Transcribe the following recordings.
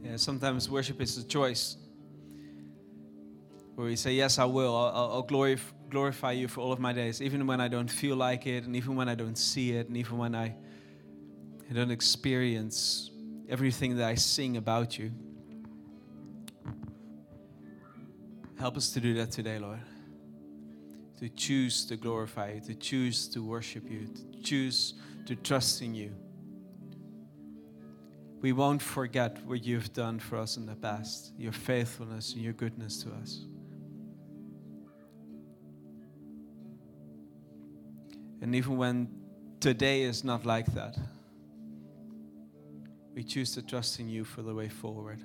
Yeah, sometimes worship is a choice where we say, yes, I will. I'll glorify you for all of my days, even when I don't feel like it, and even when I don't see it, and even when I don't experience everything that I sing about you. Help us to do that today, Lord. To choose to glorify you, to choose to worship you, to choose to trust in you. We won't forget what you've done for us in the past, your faithfulness and your goodness to us. And even when today is not like that, we choose to trust in you for the way forward.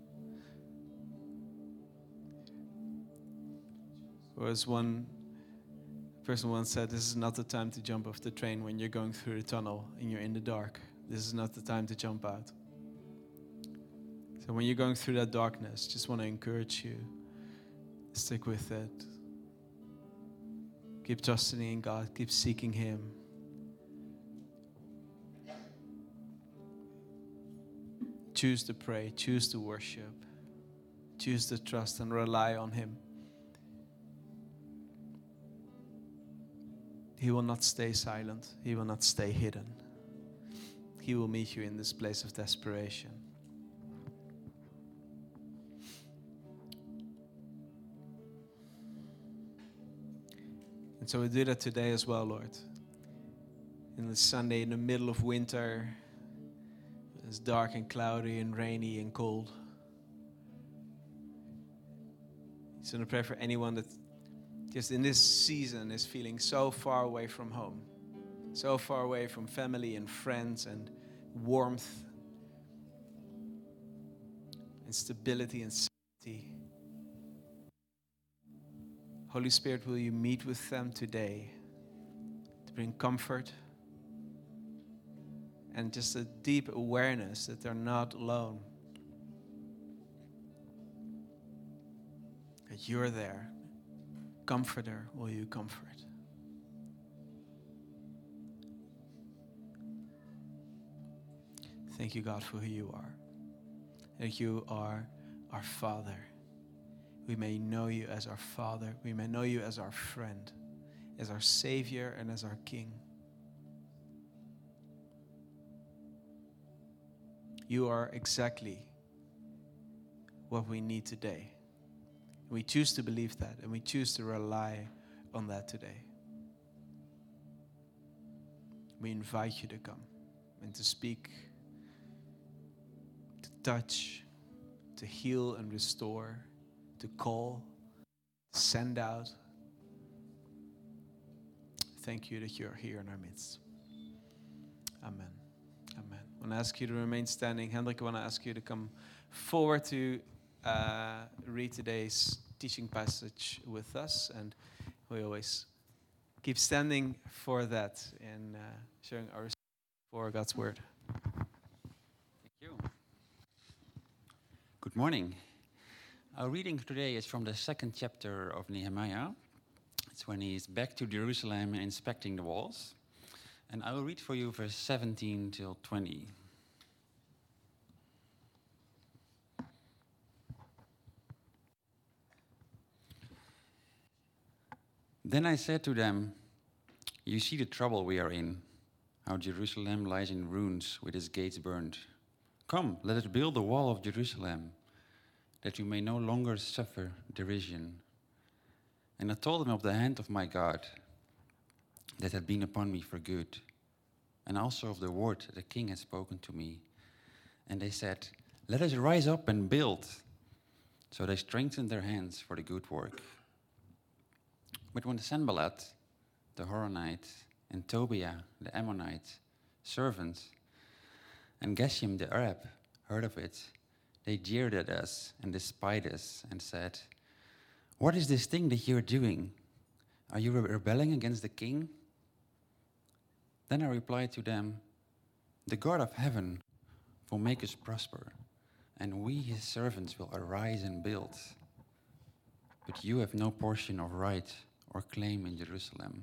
Or as one person once said, this is not the time to jump off the train when you're going through the tunnel and you're in the dark. This is not the time to jump out. So when you're going through that darkness, just want to encourage you, stick with it. Keep trusting in God, keep seeking Him. Choose to pray, choose to worship, choose to trust and rely on Him. He will not stay silent. He will not stay hidden. He will meet you in this place of desperation. And so we do that today as well, Lord. In the Sunday in the middle of winter, it's dark and cloudy and rainy and cold. So I'm going to pray for anyone that just in this season is feeling so far away from home, so far away from family and friends and warmth and stability and safety. Holy Spirit, will you meet with them today to bring comfort and just a deep awareness that they're not alone, that you're there. Comforter, will you comfort? Thank you, God, for who you are. That you are our Father. We may know you as our Father. We may know you as our friend, as our Savior, and as our King. You are exactly what we need today. We choose to believe that, and we choose to rely on that today. We invite you to come and to speak, to touch, to heal and restore, to call, send out. Thank you that you're here in our midst. Amen. Amen. I want to ask you to remain standing. Hendrik, I want to ask you to come forward to read today's teaching passage with us, and we always keep standing for that and sharing our respect for God's word. Thank you. Good morning. Our reading today is from the 2nd chapter of Nehemiah. It's when he's back to Jerusalem and inspecting the walls. And I will read for you verse 17 till 20. Then I said to them, "You see the trouble we are in, how Jerusalem lies in ruins with its gates burned. Come, let us build the wall of Jerusalem, that you may no longer suffer derision." And I told them of the hand of my God that had been upon me for good, and also of the word that the king had spoken to me. And they said, "Let us rise up and build." So they strengthened their hands for the good work. But when Sanballat, the Horonite, and Tobiah, the Ammonite, servants, and Geshem, the Arab, heard of it, they jeered at us and despised us and said, "What is this thing that you are doing? Are you rebelling against the king?" Then I replied to them, "The God of heaven will make us prosper, and we, his servants, will arise and build. But you have no portion of right or claim in Jerusalem."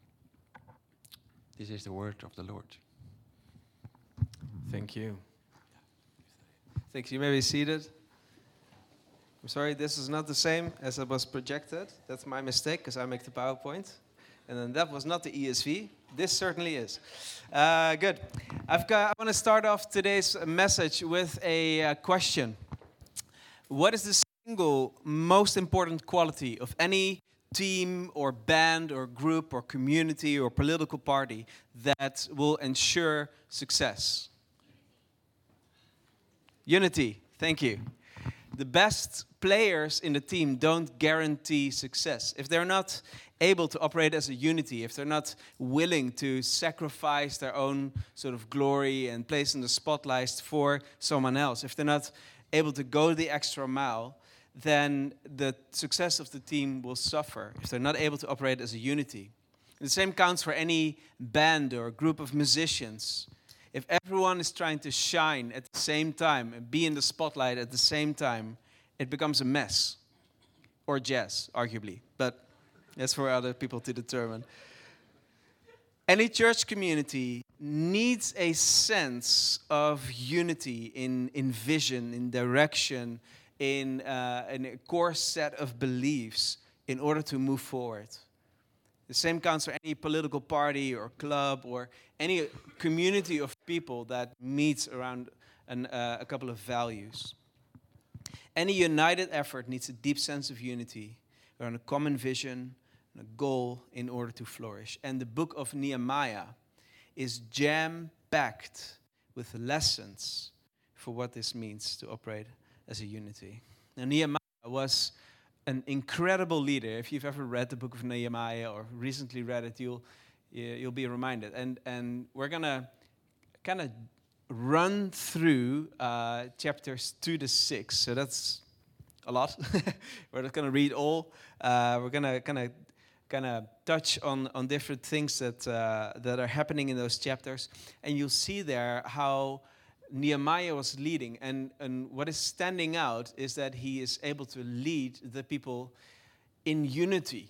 This is the word of the Lord. Thank you. Thank you. You may be seated. I'm sorry, this is not the same as it was projected. That's my mistake, because I make the PowerPoint. And then that was not the ESV. This certainly is. Good. I want to start off today's message with a question. What is the single most important quality of any team or band or group or community or political party that will ensure success? Unity. Thank you. The best players in the team don't guarantee success. If they're not able to operate as a unity, if they're not willing to sacrifice their own sort of glory and place in the spotlight for someone else, if they're not able to go the extra mile, then the success of the team will suffer if they're not able to operate as a unity. The same counts for any band or group of musicians. If everyone is trying to shine at the same time and be in the spotlight at the same time, it becomes a mess. Or jazz, arguably. But that's for other people to determine. Any church community needs a sense of unity in vision, in direction, in a core set of beliefs in order to move forward. The same counts for any political party or club or any community of people that meets around a couple of values. Any united effort needs a deep sense of unity around a common vision and a goal in order to flourish. And the book of Nehemiah is jam-packed with lessons for what this means to operate as a unity. Now, Nehemiah was an incredible leader. If you've ever read the book of Nehemiah or recently read it, you'll be reminded. And we're gonna kind of run through chapters 2 to 6. So that's a lot. We're not gonna read all. We're gonna kind of touch on different things that are happening in those chapters, and you'll see there how Nehemiah was leading, and what is standing out is that he is able to lead the people in unity.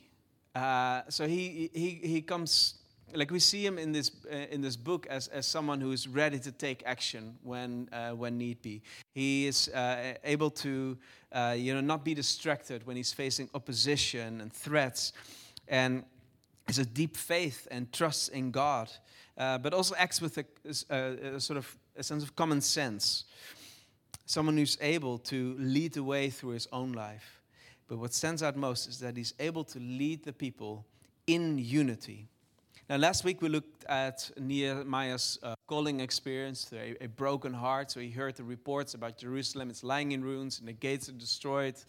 So he comes, like we see him in this book as someone who is ready to take action when need be. He is able to not be distracted when he's facing opposition and threats, and has a deep faith and trust in God, but also acts with a sort of a sense of common sense. Someone who's able to lead the way through his own life. But what stands out most is that he's able to lead the people in unity. Now, last week we looked at Nehemiah's calling experience, a broken heart. So he heard the reports about Jerusalem. It's lying in ruins and the gates are destroyed.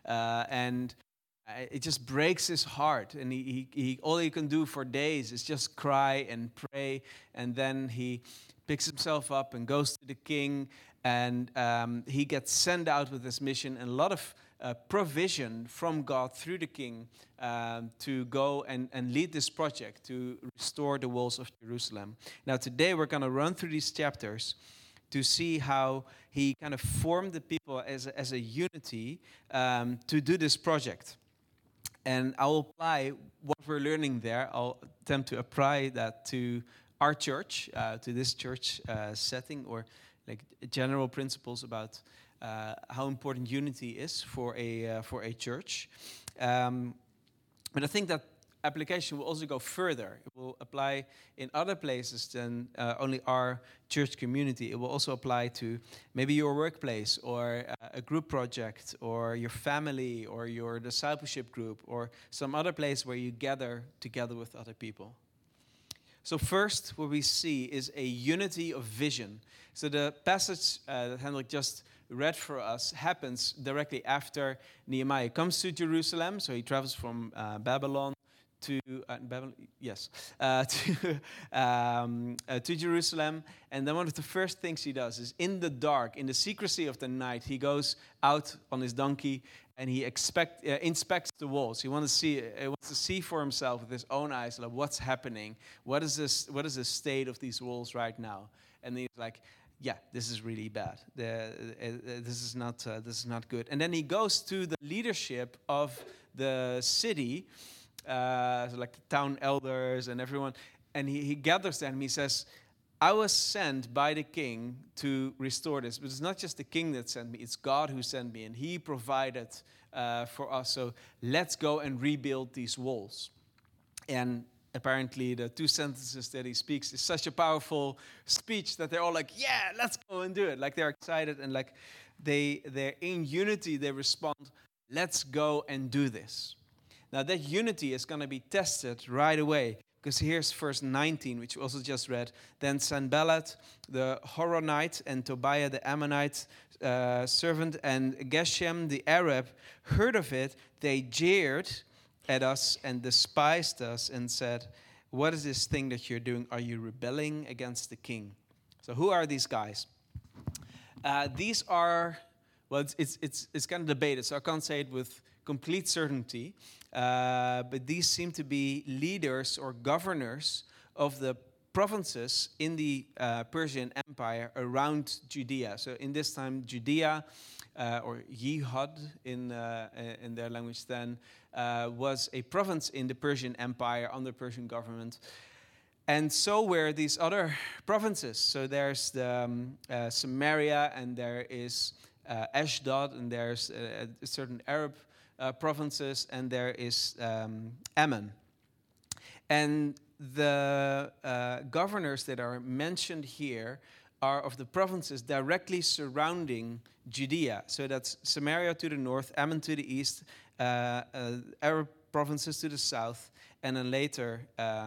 And it just breaks his heart. And he all he can do for days is just cry and pray. And then he picks himself up and goes to the king, and he gets sent out with this mission, and a lot of provision from God through the king to go and lead this project to restore the walls of Jerusalem. Now today we're going to run through these chapters to see how he kind of formed the people as a unity to do this project. And I'll apply what we're learning there. I'll attempt to apply that to our church, to this church setting, or like general principles about how important unity is for a church. But I think that application will also go further. It will apply in other places than only our church community. It will also apply to maybe your workplace, or a group project, or your family, or your discipleship group, or some other place where you gather together with other people. So first, what we see is a unity of vision. So the passage that Hendrik just read for us happens directly after Nehemiah comes to Jerusalem. So he travels from Babylon to Jerusalem, and then one of the first things he does is, in the dark, in the secrecy of the night, he goes out on his donkey and he inspects the walls. He wants to see for himself with his own eyes, like, what's happening. What is the state of these walls right now? And he's like, yeah, this is really bad. This is not good. And then he goes to the leadership of the city, so like the town elders and everyone, and he gathers them. He says, I was sent by the king to restore this. But it's not just the king that sent me, it's God who sent me. And he provided for us. So let's go and rebuild these walls. And apparently the 2 sentences that he speaks is such a powerful speech that they're all like, yeah, let's go and do it. Like they're excited and like they're in unity. They respond, let's go and do this. Now that unity is going to be tested right away. Because here's verse 19, which we also just read. Then Sanballat, the Horonite, and Tobiah, the Ammonite servant, and Geshem, the Arab, heard of it. They jeered at us and despised us and said, what is this thing that you're doing? Are you rebelling against the king? So who are these guys? These are, well, it's kind of debated, so I can't say it with complete certainty. But these seem to be leaders or governors of the provinces in the Persian Empire around Judea. So in this time, Judea, or Jihad in their language then, was a province in the Persian Empire under Persian government. And so were these other provinces. So there's the Samaria, and there is Ashdod, and there's certain Arab provinces, and there is Ammon. And the governors that are mentioned here are of the provinces directly surrounding Judea. So that's Samaria to the north, Ammon to the east, Arab provinces to the south, and then later,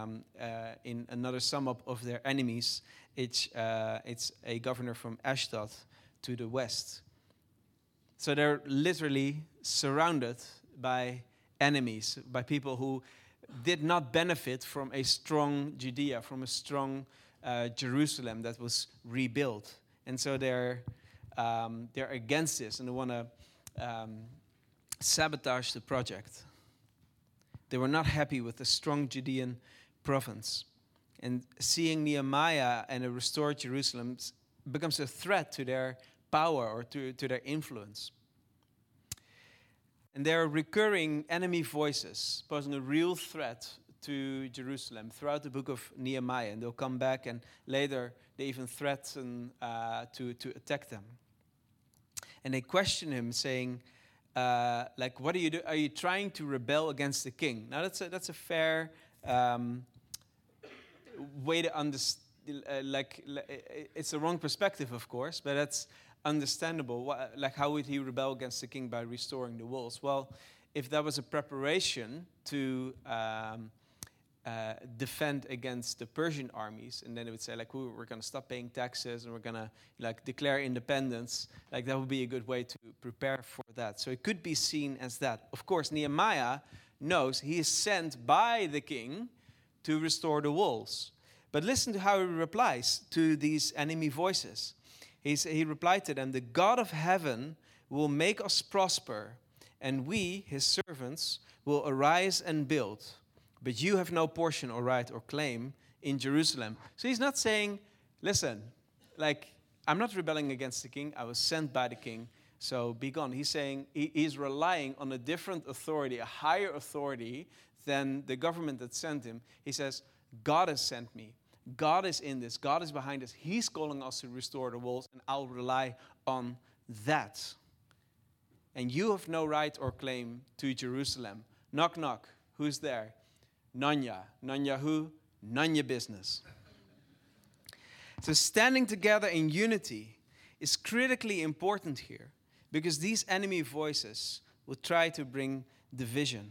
in another sum up of their enemies, it's a governor from Ashdod to the west. So they're literally surrounded by enemies, by people who did not benefit from a strong Judea, from a strong Jerusalem that was rebuilt. And so they're against this, and they want to sabotage the project. They were not happy with the strong Judean province. And seeing Nehemiah and a restored Jerusalem becomes a threat to their power or to their influence. And there are recurring enemy voices posing a real threat to Jerusalem throughout the book of Nehemiah. And they'll come back, and later they even threaten to attack them. And they question him, saying, what do you do? Are you trying to rebel against the king? Now that's a fair way to understand. It's a wrong perspective, of course, but that's understandable. How would he rebel against the king by restoring the walls? Well, if that was a preparation to defend against the Persian armies, and then it would say we're going to stop paying taxes and we're going to declare independence, that would be a good way to prepare for that. So it could be seen as that. Of course, Nehemiah knows he is sent by the king to restore the walls. But listen to how he replies to these enemy voices. He replied to them, "The God of heaven will make us prosper, and we, his servants, will arise and build. But you have no portion or right or claim in Jerusalem." So he's not saying, listen, I'm not rebelling against the king. I was sent by the king, so be gone. He's saying he's relying on a different authority, a higher authority than the government that sent him. He says, God has sent me. God is in this. God is behind us. He's calling us to restore the walls, and I'll rely on that. And you have no right or claim to Jerusalem. Knock, knock. Who's there? Nanya. Nanya who? None your business. So standing together in unity is critically important here, because these enemy voices will try to bring division.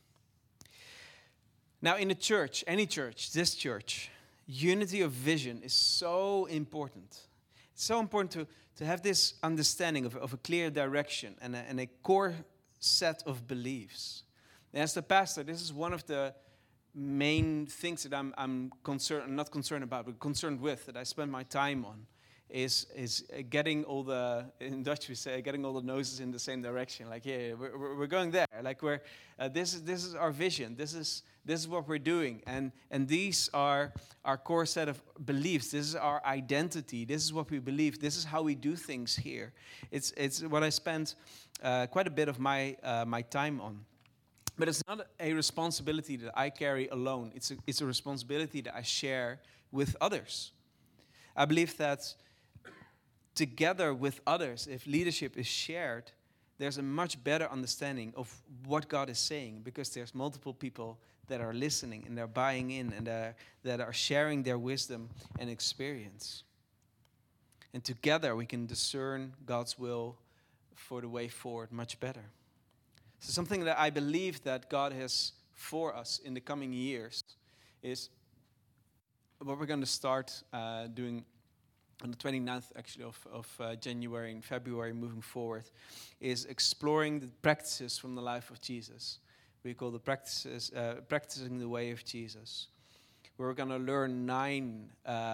Now in a church, any church, this church, unity of vision is so important. It's so important to have this understanding of a clear direction and a core set of beliefs. And as the pastor, this is one of the main things that I'm not concerned about, but concerned with, that I spend my time on, is getting all the, in Dutch we say, getting all the noses in the same direction. We're going there. This is our vision. This is what we're doing, and these are our core set of beliefs. This is our identity. This is what we believe. This is how we do things here. It's what I spend quite a bit of my time on. But it's not a responsibility that I carry alone. It's a responsibility that I share with others. I believe that together with others, if leadership is shared, there's a much better understanding of what God is saying, because there's multiple people that are listening and they're buying in and that are sharing their wisdom and experience. And together we can discern God's will for the way forward much better. So something that I believe that God has for us in the coming years is what we're going to start doing on the 29th actually of January and February moving forward, is exploring the practices from the life of Jesus. We call the practices, practicing the way of Jesus. We're going to learn 9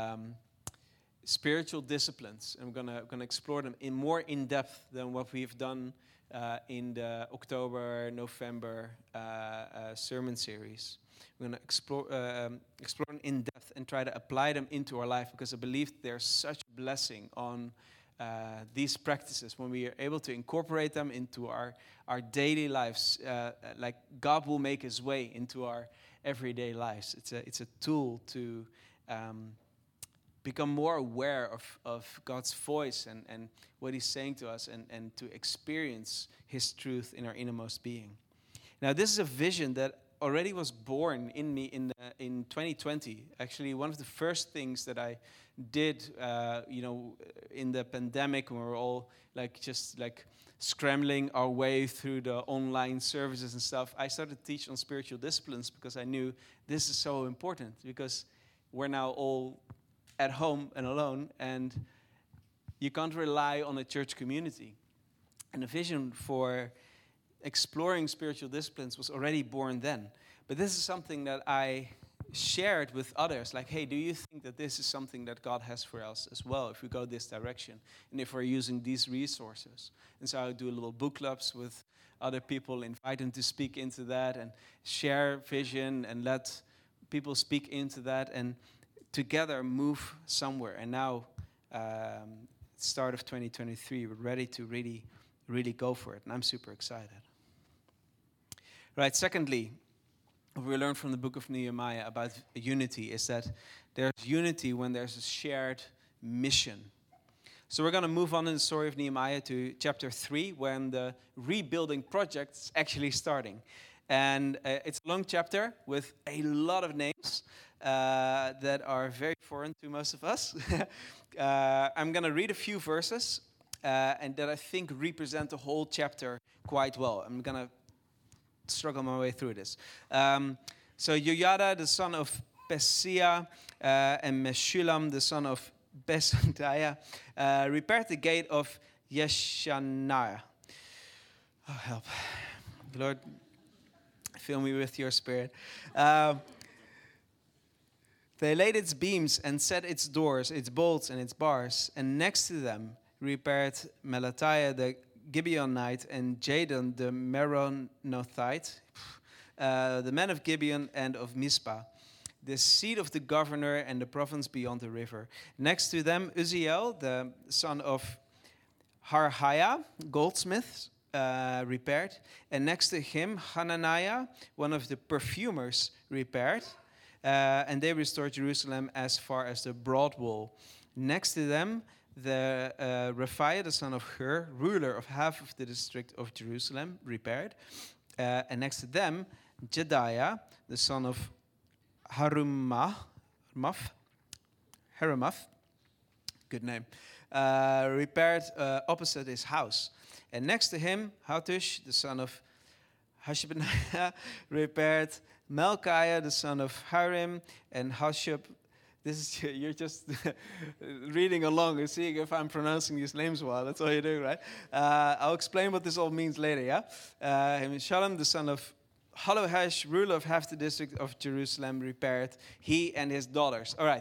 spiritual disciplines, and we're going to explore them in more in depth than what we've done in the October, November sermon series. We're going to explore them in depth and try to apply them into our life, because I believe there's such a blessing on these practices when we are able to incorporate them into our daily lives. Like God will make His way into our everyday lives. It's a tool to become more aware of God's voice and what He's saying to us, and to experience His truth in our innermost being. Now, this is a vision that already was born in me in 2020. Actually, one of the first things that I did, in the pandemic, when we were all just scrambling our way through the online services and stuff, I started to teach on spiritual disciplines, because I knew this is so important, because we're now all at home and alone, and you can't rely on a church community. And the vision for exploring spiritual disciplines was already born then. But this is something that I shared with others, like, hey, do you think that this is something that God has for us as well, if we go this direction, and if we're using these resources? And so I would do little book clubs with other people, invite them to speak into that, and share vision, and let people speak into that, and together move somewhere. And now, start of 2023, we're ready to really go for it, and I'm super excited. Right, secondly, what we learned from the book of Nehemiah about unity is that there's unity when there's a shared mission. So we're going to move on in the story of Nehemiah to chapter 3, when the rebuilding project is actually starting. And it's a long chapter with a lot of names that are very foreign to most of us. I'm going to read a few verses and that I think represent the whole chapter quite well. I'm going to struggle my way through this. So Joiada, the son of Pesia, and Meshulam, the son of Besadiah, repaired the gate of Yeshaniah. Oh, help. Lord, fill me with your spirit. They laid its beams and set its doors, its bolts, and its bars. And next to them repaired Melatiah the Gibeonite and Jadon the Meronothite, the men of Gibeon and of Mizpah, the seat of the governor and the province beyond the river. Next to them, Uzziel, the son of Harhaiah, goldsmith, repaired. And next to him, Hananiah, one of the perfumers, repaired. And they restored Jerusalem as far as the broad wall. Next to them, the Rephaiah, the son of Hur, ruler of half of the district of Jerusalem, repaired. And next to them, Jediah, the son of Harumaph, good name, repaired opposite his house. And next to him, Hattush, the son of Hashabniah, repaired Melchiah, the son of Harim, and Hashub. This is, you're just reading along and seeing if I'm pronouncing these names well. That's all you're doing, right? I'll explain what this all means later, yeah? Shalom, the son of Halohesh, ruler of half the district of Jerusalem, repaired, he and his daughters. All right.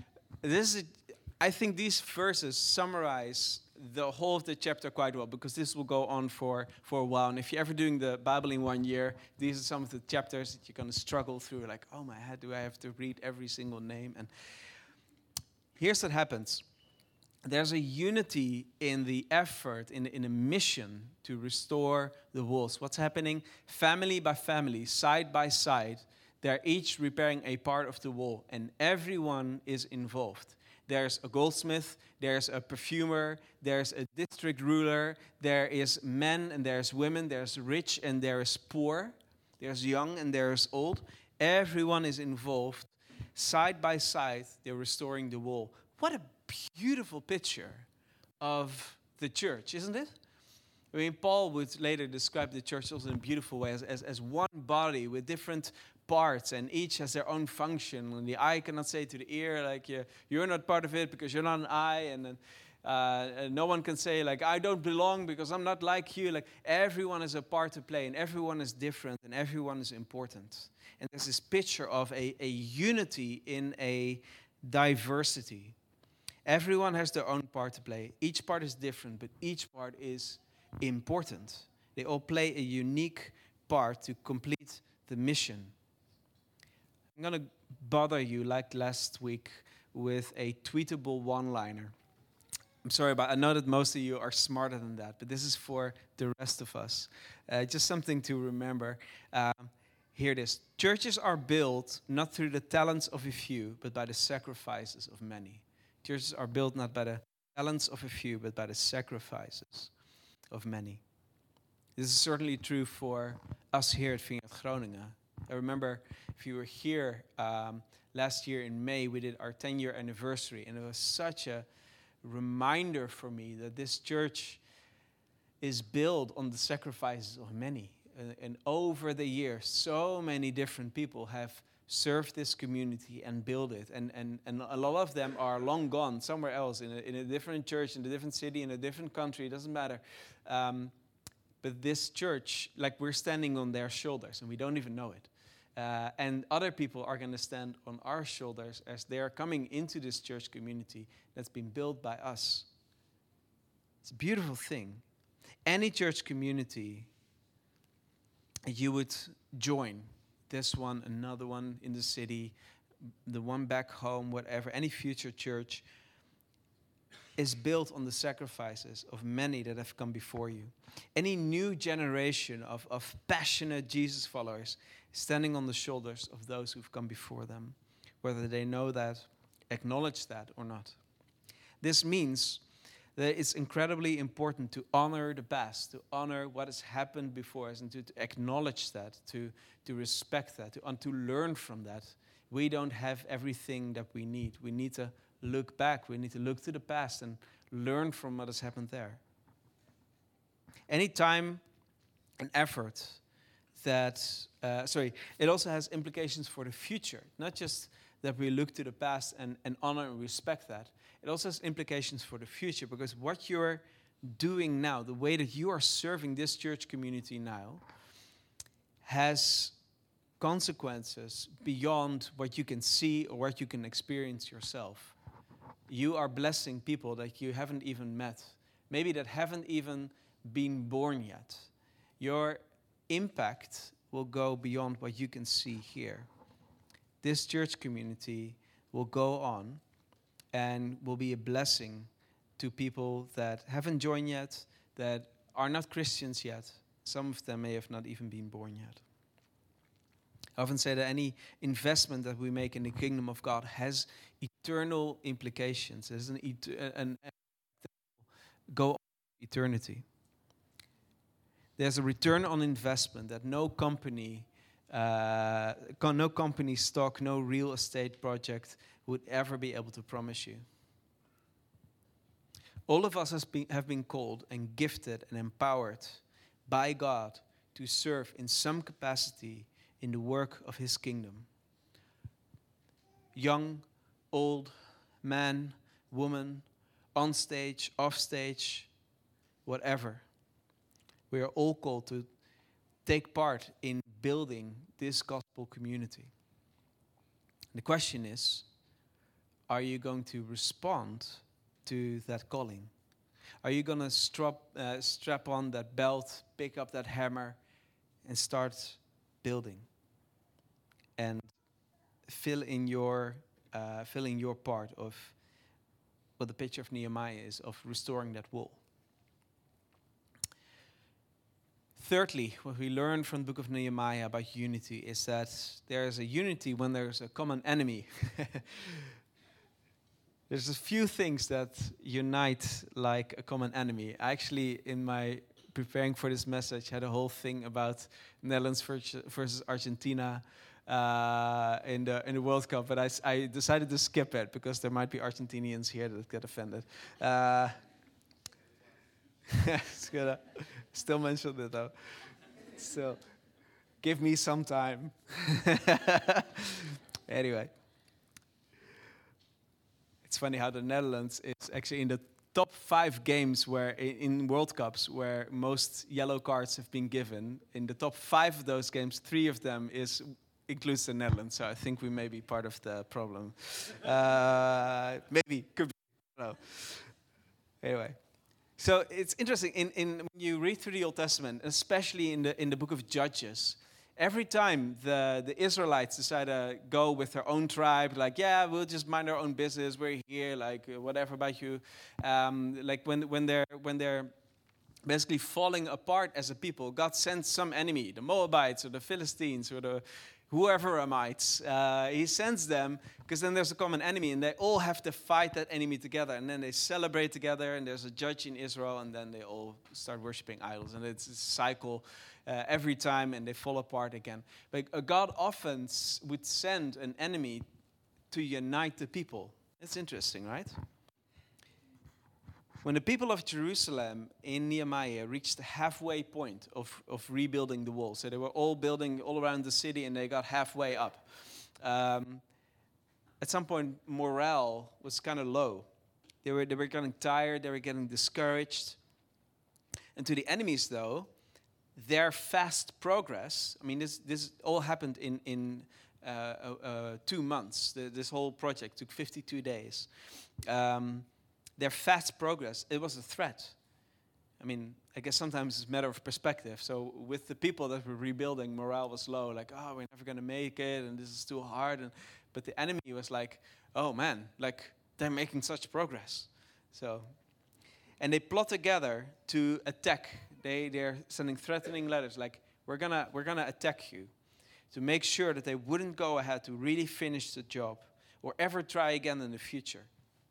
I think these verses summarize the whole of the chapter quite well, because this will go on for a while. And if you're ever doing the Bible in 1 year, these are some of the chapters that you're going to struggle through. Like, oh my head, do I have to read every single name? And here's what happens. There's a unity in the effort, in a mission to restore the walls. What's happening? Family by family, side by side, they're each repairing a part of the wall, and everyone is involved. There's a goldsmith, there's a perfumer, there's a district ruler, there is men and there's women, there's rich and there is poor, there's young and there's old. Everyone is involved. Side by side, they're restoring the wall. What a beautiful picture of the church, isn't it? I mean, Paul would later describe the church also in a beautiful way as one body with different parts, and each has their own function. And the eye cannot say to the ear, like, you're not part of it because you're not an eye. And then no one can say, like, I don't belong because I'm not like you. Like, everyone has a part to play, and everyone is different, and everyone is important. And there's this picture of a unity in a diversity. Everyone has their own part to play. Each part is different, but each part is important. They all play a unique part to complete the mission. I'm going to bother you like last week with a tweetable one-liner. I'm sorry, but I know that most of you are smarter than that, but this is for the rest of us. Just something to remember. Here it is. Churches are built not through the talents of a few, but by the sacrifices of many. Churches are built not by the talents of a few, but by the sacrifices of many. This is certainly true for us here at Vineyard Groningen. I remember if you were here last year in May, we did our 10-year anniversary, and it was such a reminder for me that this church is built on the sacrifices of many. And over the years, so many different people have served this community and built it. And a lot of them are long gone somewhere else, in a different church, in a different city, in a different country, it doesn't matter. But this church, like, we're standing on their shoulders, and we don't even know it. And other people are going to stand on our shoulders as they are coming into this church community that's been built by us. It's a beautiful thing. Any church community you would join, this one, another one in the city, the one back home, whatever, any future church, is built on the sacrifices of many that have come before you. Any new generation of passionate Jesus followers standing on the shoulders of those who've come before them, whether they know that, acknowledge that or not. This means that it's incredibly important to honor the past, to honor what has happened before us, and to acknowledge that, to respect that, to learn from that. We don't have everything that we need. We need to look back. We need to look to the past and learn from what has happened there. Any time and effort that, it also has implications for the future. Not just that we look to the past and honor and respect that. It also has implications for the future, because what you're doing now, the way that you are serving this church community now, has consequences beyond what you can see or what you can experience yourself. You are blessing people that you haven't even met, maybe that haven't even been born yet. Your impact will go beyond what you can see here. This church community will go on and will be a blessing to people that haven't joined yet, that are not Christians yet. Some of them may have not even been born yet. I often say that any investment that we make in the kingdom of God has eternal implications. There's an go on eternity. There's a return on investment that no company stock, no real estate project would ever be able to promise you. All of us have been called and gifted and empowered by God to serve in some capacity in the work of His kingdom. Young, old, man, woman, on stage, off stage, whatever. We are all called to take part in building this gospel community. The question is, are you going to respond to that calling? Are you going to strap on that belt, pick up that hammer, and start building? And fill in your part of what the picture of Nehemiah is, of restoring that wall. Thirdly, what we learn from the book of Nehemiah about unity is that there is a unity when there is a common enemy. There's a few things that unite like a common enemy. I actually, in my preparing for this message, had a whole thing about Netherlands versus Argentina in the World Cup, but I decided to skip it because there might be Argentinians here that get offended. It's gonna still mention it though. So, give me some time. Anyway. It's funny how the Netherlands is actually in the top 5 games where in World Cups where most yellow cards have been given. In the top 5 of those games, 3 of them includes the Netherlands. So I think we may be part of the problem. Maybe, could be. I don't know. Anyway, so it's interesting. When you read through the Old Testament, especially in the book of Judges. Every time the Israelites decide to go with their own tribe, like, yeah, we'll just mind our own business, we're here, like, whatever about you. Like when they're basically falling apart as a people, God sends some enemy, the Moabites or the Philistines or the whoeveramites. He sends them because then there's a common enemy and they all have to fight that enemy together. And then they celebrate together and there's a judge in Israel and then they all start worshiping idols. And it's a cycle every time and they fall apart again. But God often would send an enemy to unite the people. It's interesting, right? When the people of Jerusalem in Nehemiah reached the halfway point of rebuilding the wall, so they were all building all around the city and they got halfway up. At some point, morale was kind of low. They were getting tired, they were getting discouraged. And to the enemies, though, their fast progress, I mean, this all happened in 2 months. This whole project took 52 days. Their fast progress, it was a threat. I mean, I guess sometimes it's a matter of perspective. So with the people that were rebuilding, morale was low, like, oh, we're never going to make it, and this is too hard. But the enemy was like, oh, man, like, they're making such progress. And they plot together to attack. They're sending threatening letters, like, we're gonna attack you, to make sure that they wouldn't go ahead to really finish the job or ever try again in the future.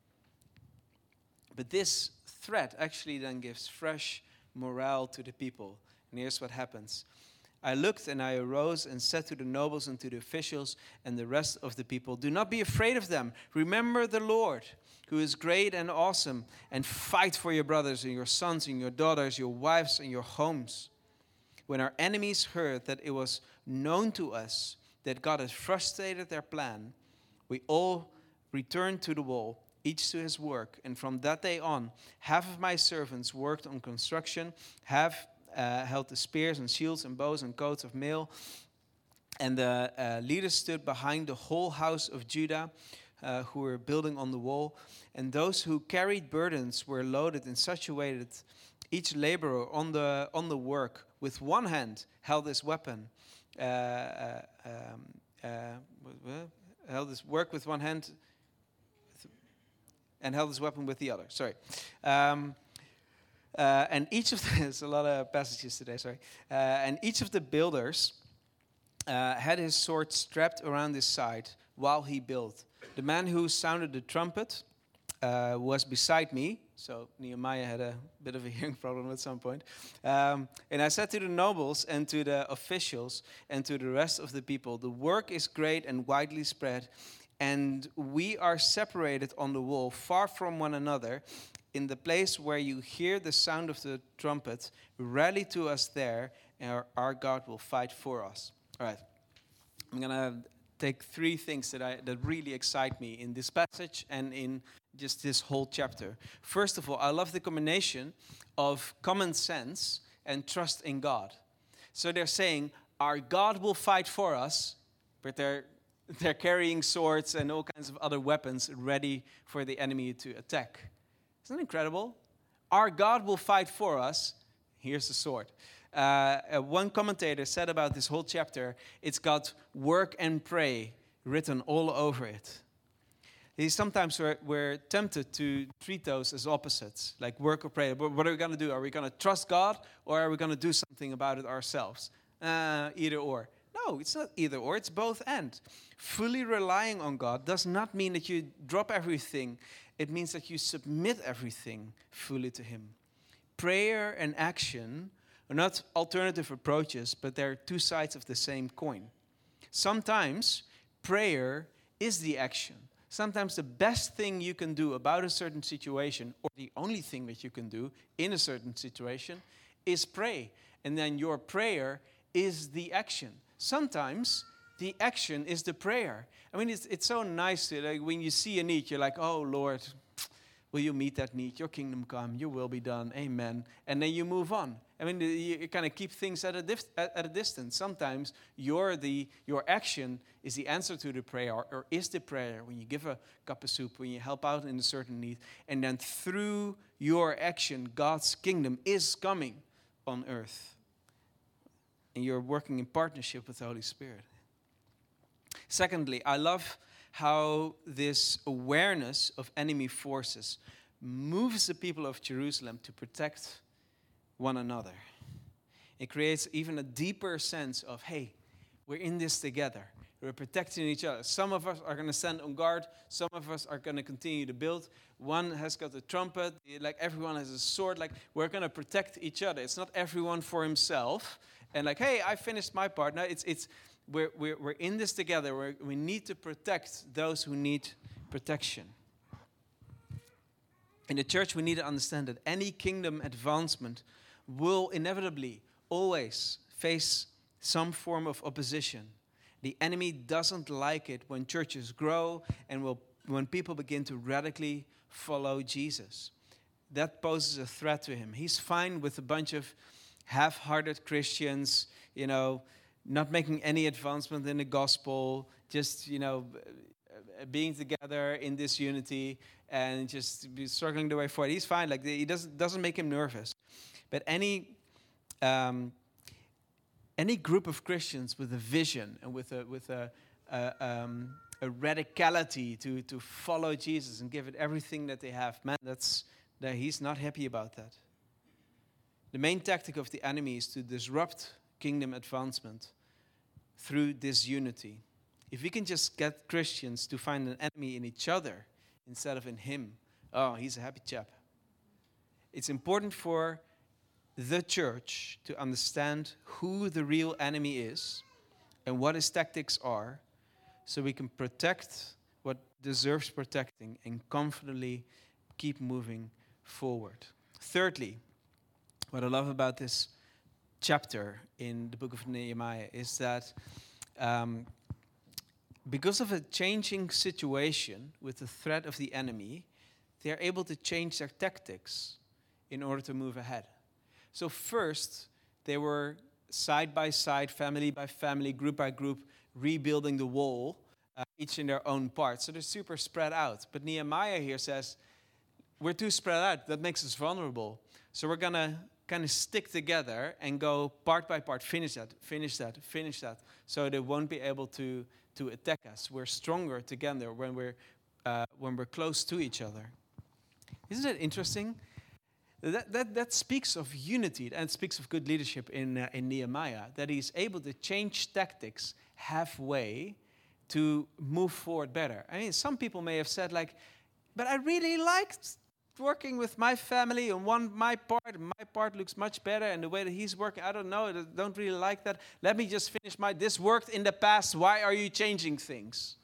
But this threat actually then gives fresh morale to the people. And here's what happens. I looked and I arose and said to the nobles and to the officials and the rest of the people, do not be afraid of them. Remember the Lord, who is great and awesome, and fight for your brothers and your sons and your daughters, your wives and your homes. When our enemies heard that it was known to us that God had frustrated their plan, we all returned to the wall, each to his work. And from that day on, half of my servants worked on construction, half held the spears and shields and bows and coats of mail. And the leaders stood behind the whole house of Judah, who were building on the wall. And those who carried burdens were loaded in such a way that each laborer on the work with one hand held his weapon. Held his work with one hand and held his weapon with the other. Sorry. And each of there's a lot of passages today. Sorry. And each of the builders had his sword strapped around his side while he built. The man who sounded the trumpet was beside me. So Nehemiah had a bit of a hearing problem at some point. And I said to the nobles and to the officials and to the rest of the people, the work is great and widely spread, and we are separated on the wall, far from one another. In the place where you hear the sound of the trumpet, rally to us there, and our God will fight for us. All right. I'm going to take 3 things that really excite me in this passage and in just this whole chapter. First of all, I love the combination of common sense and trust in God. So they're saying, our God will fight for us, but they're carrying swords and all kinds of other weapons ready for the enemy to attack. Isn't that incredible? Our God will fight for us. Here's the sword. One commentator said about this whole chapter, it's got work and pray written all over it. Sometimes we're tempted to treat those as opposites, like work or pray. What are we going to do? Are we going to trust God, or are we going to do something about it ourselves? Either or. No, it's not either or, it's both and. Fully relying on God does not mean that you drop everything it means that you submit everything fully to Him. Prayer and action are not alternative approaches, but they're two sides of the same coin. Sometimes prayer is the action. Sometimes the best thing you can do about a certain situation, or the only thing that you can do in a certain situation, is pray. And then your prayer is the action. Sometimes the action is the prayer. I mean, it's so nice to, like, when you see a need, you're like, oh, Lord, will you meet that need? Your kingdom come, your will be done, amen. And then you move on. I mean, you kind of keep things at a distance. Sometimes your action is the answer to the prayer, or is the prayer when you give a cup of soup, when you help out in a certain need. And then through your action, God's kingdom is coming on earth. And you're working in partnership with the Holy Spirit. Secondly, I love how this awareness of enemy forces moves the people of Jerusalem to protect one another. It creates even a deeper sense of, hey, we're in this together. We're protecting each other. Some of us are going to stand on guard. Some of us are going to continue to build. One has got a trumpet. Like, everyone has a sword. Like, we're going to protect each other. It's not everyone for himself. And like, hey, I finished my part. No, we're in this together. We need to protect those who need protection. In the church, we need to understand that any kingdom advancement will inevitably always face some form of opposition. The enemy doesn't like it when churches grow and when people begin to radically follow Jesus. That poses a threat to him. He's fine with a bunch of half-hearted Christians, not making any advancement in the gospel, just, being together in this unity and just be struggling the way forward. He's fine. Like, he doesn't make him nervous. But any group of Christians with a vision and with a radicality to follow Jesus and give it everything that they have, man, that he's not happy about that. The main tactic of the enemy is to disrupt kingdom advancement through disunity. If we can just get Christians to find an enemy in each other instead of in him, oh, he's a happy chap. It's important for the church to understand who the real enemy is and what his tactics are, so we can protect what deserves protecting and confidently keep moving forward. Thirdly, what I love about this chapter in the book of Nehemiah is that because of a changing situation with the threat of the enemy, they are able to change their tactics in order to move ahead. So first, they were side by side, family by family, group by group, rebuilding the wall, each in their own part. So they're super spread out. But Nehemiah here says, we're too spread out. That makes us vulnerable. So we're going to kind of stick together and go part by part, finish that, so they won't be able to attack us. We're stronger together when we're close to each other. Isn't it interesting? That speaks of unity and speaks of good leadership in Nehemiah, that he's able to change tactics halfway to move forward better. I mean, some people may have said, like, but I really liked working with my family and my part looks much better, and the way that he's working, I don't know, I don't really like that. Let me just finish this worked in the past, why are you changing things?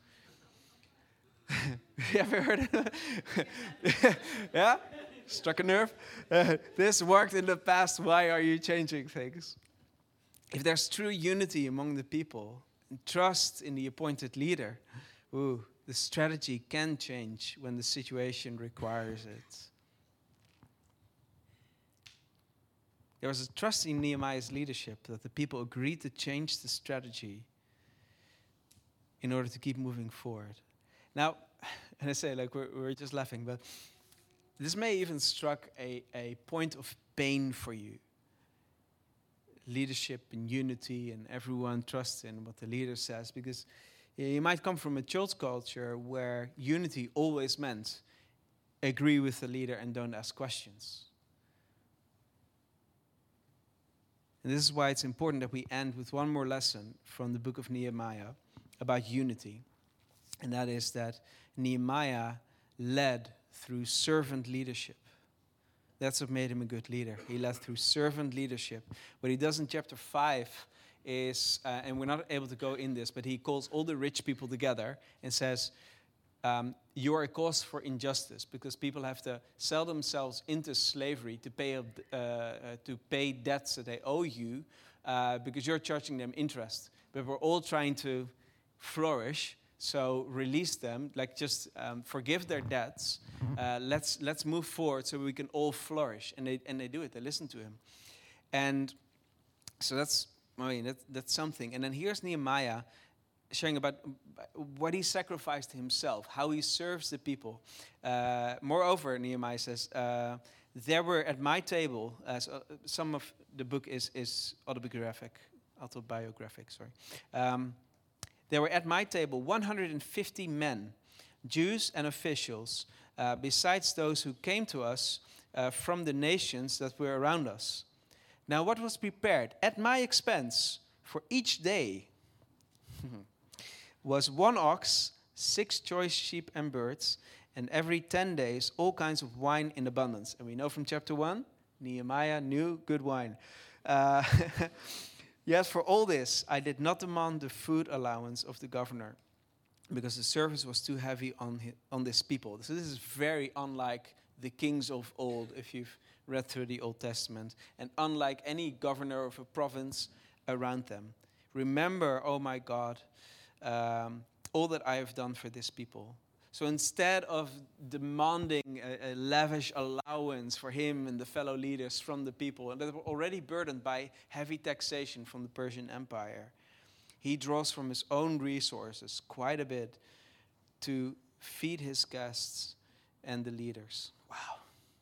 You ever heard of that? Yeah? Struck a nerve? This worked in the past, why are you changing things? If there's true unity among the people and trust in the appointed leader, the strategy can change when the situation requires it. There was a trust in Nehemiah's leadership that the people agreed to change the strategy in order to keep moving forward. Now, and I say, like, we're just laughing, but this may even struck a point of pain for you. Leadership and unity and everyone trusts in what the leader says, because you might come from a church culture where unity always meant agree with the leader and don't ask questions. And this is why it's important that we end with one more lesson from the book of Nehemiah about unity. And that is that Nehemiah led through servant leadership. That's what made him a good leader. He led through servant leadership. What he does in chapter 5 is, and we're not able to go in this, but he calls all the rich people together and says, you are a cause for injustice, because people have to sell themselves into slavery to pay debts that they owe you, because you're charging them interest. But we're all trying to flourish, so release them, like just forgive their debts. Let's move forward so we can all flourish. And they do it. They listen to him, and so that's something. And then here's Nehemiah sharing about what he sacrificed himself, how he serves the people. Moreover, Nehemiah says, there were at my table, some of the book is autobiographic, sorry. There were at my table 150 men, Jews and officials, besides those who came to us from the nations that were around us. Now what was prepared at my expense for each day was 1 ox, 6 choice sheep and birds, and every 10 days all kinds of wine in abundance. And we know from chapter 1, Nehemiah knew good wine. Yes, for all this, I did not demand the food allowance of the governor, because the service was too heavy on this people. So this is very unlike the kings of old, if you've read through the Old Testament, and unlike any governor of a province around them. Remember, oh my God, all that I have done for this people. So instead of demanding a lavish allowance for him and the fellow leaders from the people, and that were already burdened by heavy taxation from the Persian Empire, he draws from his own resources quite a bit to feed his guests and the leaders. Wow.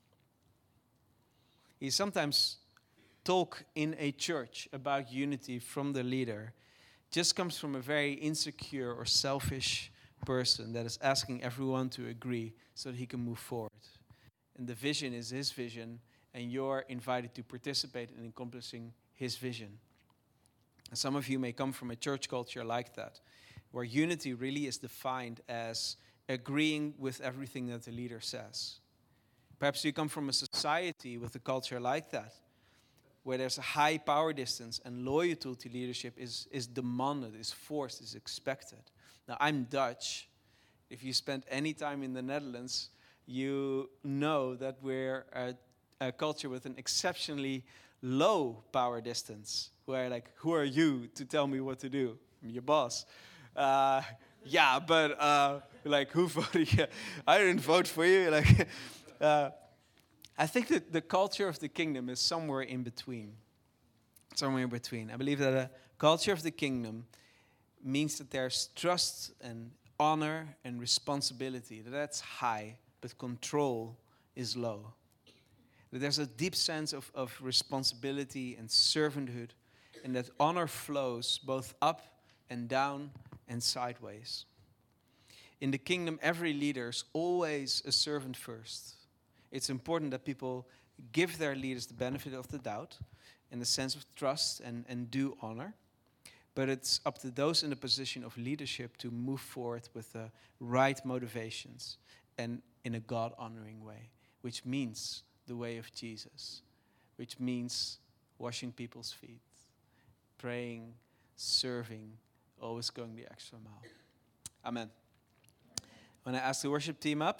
He sometimes talk in a church about unity from the leader just comes from a very insecure or selfish person that is asking everyone to agree so that he can move forward. And the vision is his vision, and you're invited to participate in accomplishing his vision. And some of you may come from a church culture like that, where unity really is defined as agreeing with everything that the leader says. Perhaps you come from a society with a culture like that, where there's a high power distance and loyalty to leadership is demanded, is forced, is expected. Now, I'm Dutch. If you spent any time in the Netherlands, you know that we're a culture with an exceptionally low power distance, where like, who are you to tell me what to do? I'm your boss. Yeah, but like, who voted you? I didn't vote for you. Like, I think that the culture of the kingdom is somewhere in between. Somewhere in between. I believe that a culture of the kingdom means that there's trust and honor and responsibility. That's high, but control is low. That there's a deep sense of responsibility and servanthood, and that honor flows both up and down and sideways. In the kingdom, every leader is always a servant first. It's important that people give their leaders the benefit of the doubt and the sense of trust and do honor. But it's up to those in the position of leadership to move forward with the right motivations and in a God-honoring way, which means the way of Jesus, which means washing people's feet, praying, serving, always going the extra mile. Amen. I want to ask the worship team up.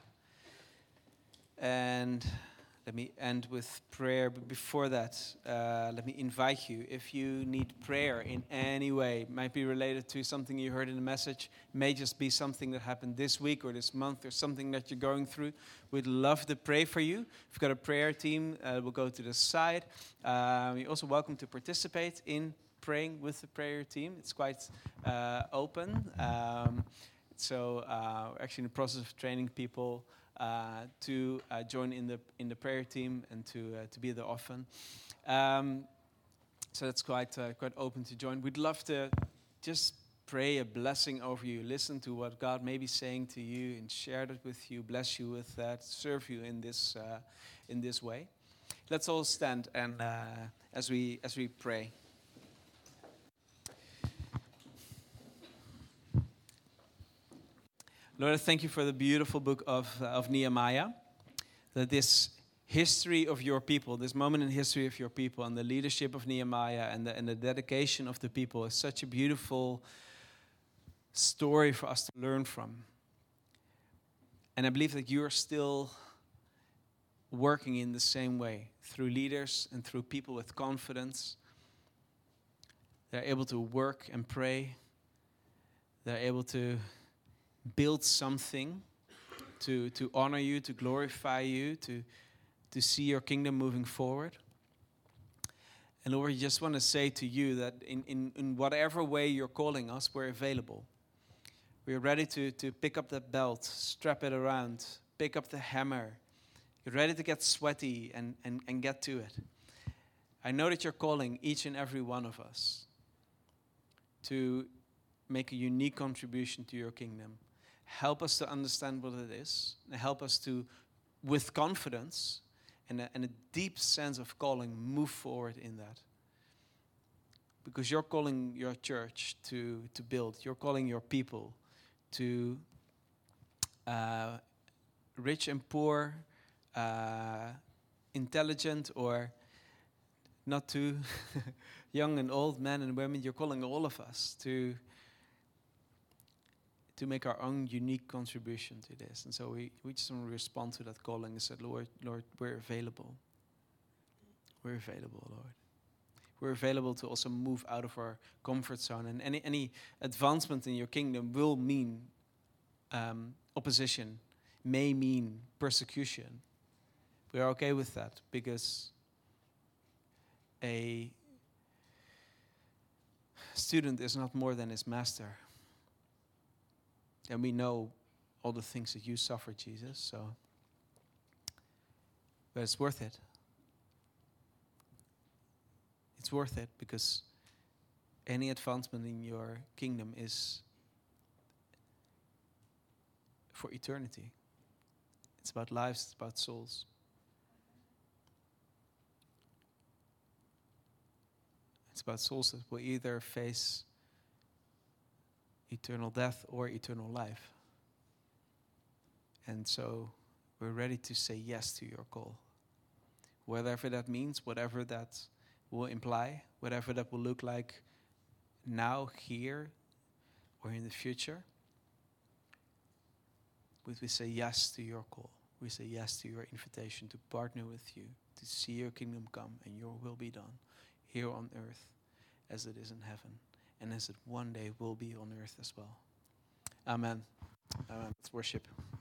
And let me end with prayer. But before that, let me invite you, if you need prayer in any way, it might be related to something you heard in the message, may just be something that happened this week or this month or something that you're going through, we'd love to pray for you. We've got a prayer team. We'll go to the side. You're also welcome to participate in praying with the prayer team. It's quite open. So we're actually in the process of training people to join in the prayer team and to be there often. So that's quite open to join. We'd love to just pray a blessing over you. Listen to what God may be saying to you and share that with you. Bless you with that. Serve you in this way. Let's all stand and as we pray. Lord, I thank you for the beautiful book of Nehemiah, that this history of your people, this moment in history of your people, and the leadership of Nehemiah and the dedication of the people is such a beautiful story for us to learn from. And I believe that you are still working in the same way through leaders and through people with confidence. They're able to work and pray. They're able to build something to honor you, to glorify you, to see your kingdom moving forward. And Lord, we just want to say to you that in whatever way you're calling us, we're available. We're ready to pick up that belt, strap it around, pick up the hammer. You're ready to get sweaty and get to it. I know that you're calling each and every one of us to make a unique contribution to your kingdom. Help us to understand what it is, and help us to, with confidence and a deep sense of calling, move forward in that. Because you're calling your church to build. You're calling your people to rich and poor, intelligent or not too young and old, men and women. You're calling all of us to make our own unique contribution to this. And so we just want to respond to that calling and say, Lord, we're available. We're available, Lord. We're available to also move out of our comfort zone. And any advancement in your kingdom will mean opposition, may mean persecution. We are okay with that because a student is not more than his master. And we know all the things that you suffered, Jesus, so. But it's worth it. It's worth it because any advancement in your kingdom is for eternity. It's about lives, it's about souls. It's about souls that will either face eternal death or eternal life. And so we're ready to say yes to your call. Whatever that means, whatever that will imply, whatever that will look like now, here, or in the future. We say yes to your call. We say yes to your invitation to partner with you, to see your kingdom come and your will be done here on earth as it is in heaven, and as it one day will be on earth as well. Amen. Amen. Let's worship.